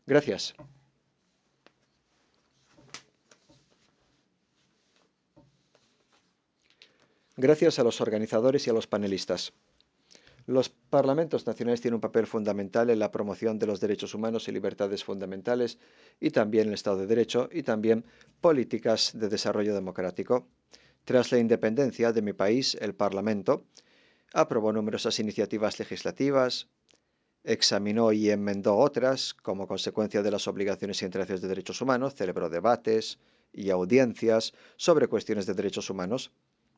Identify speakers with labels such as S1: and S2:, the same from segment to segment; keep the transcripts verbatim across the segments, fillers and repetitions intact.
S1: Gracias. Gracias a los organizadores y a los panelistas. Los parlamentos nacionales tienen un papel fundamental en la promoción de los derechos humanos y libertades fundamentales y también el Estado de Derecho y también políticas de desarrollo democrático. Tras la independencia de mi país, el Parlamento aprobó numerosas iniciativas legislativas, examinó y enmendó otras como consecuencia de las obligaciones y intereses de derechos humanos, celebró debates y audiencias sobre cuestiones de derechos humanos.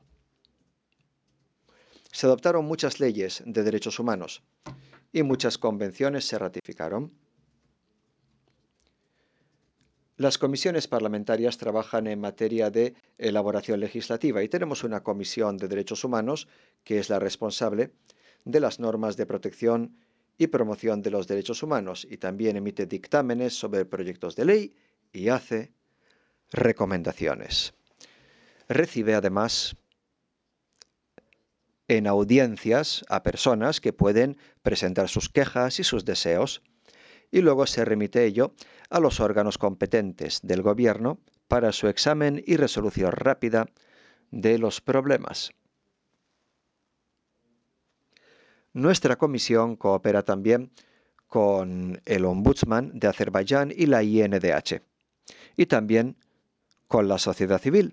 S1: Se adoptaron muchas leyes de derechos humanos y muchas convenciones se ratificaron. Las comisiones parlamentarias trabajan en materia de elaboración legislativa y tenemos una comisión de derechos humanos que es la responsable de las normas de protección y promoción de los derechos humanos y también emite dictámenes sobre proyectos de ley y hace recomendaciones. Recibe además en audiencias a personas que pueden presentar sus quejas y sus deseos, y luego se remite ello a los órganos competentes del Gobierno para su examen y resolución rápida de los problemas. Nuestra comisión coopera también con el Ombudsman de Azerbaiyán y la I N D H, y también con la sociedad civil,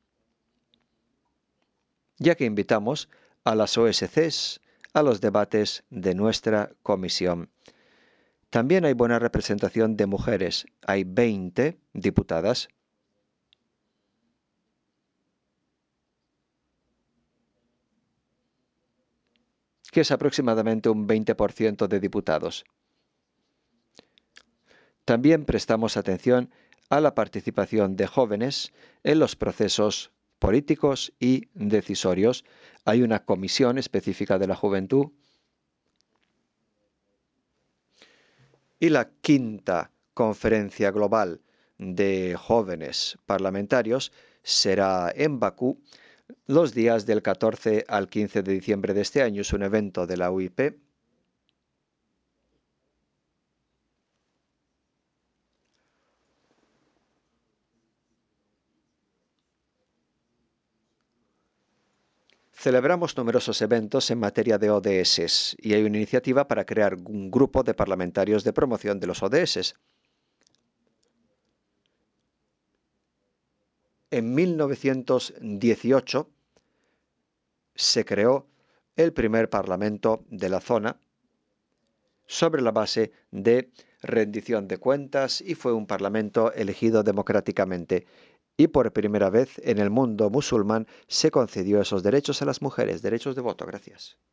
S1: ya que invitamos a las O S Cs a los debates de nuestra comisión. También hay buena representación de mujeres. Hay veinte diputadas. Que es aproximadamente un veinte por ciento de diputados. También prestamos atención a la participación de jóvenes en los procesos políticos y decisorios. Hay una comisión específica de la juventud. Y la quinta conferencia global de jóvenes parlamentarios será en Bakú los días del catorce al quince de diciembre de este año. Es un evento de la U I P. Celebramos numerosos eventos en materia de O D S y hay una iniciativa para crear un grupo de parlamentarios de promoción de los O D S. En mil novecientos dieciocho se creó el primer parlamento de la zona sobre la base de rendición de cuentas y fue un parlamento elegido democráticamente. Y por primera vez en el mundo musulmán se concedió esos derechos a las mujeres, derechos de voto. Gracias.